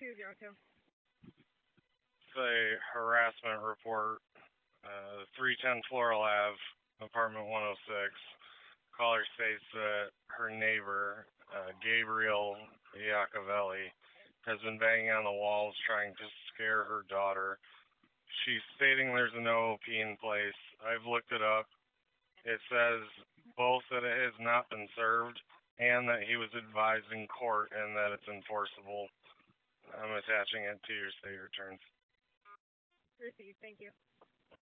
202. It's a harassment report. 310 Floral Ave, apartment 106. Caller states that her neighbor, Gabriel Iacovelli, has been banging on the walls trying to scare her daughter. She's stating there's an OOP in place. I've looked it up. It says both that it has not been served and that he was advised in court and that it's enforceable. I'm attaching it to your state returns. Received. Thank you.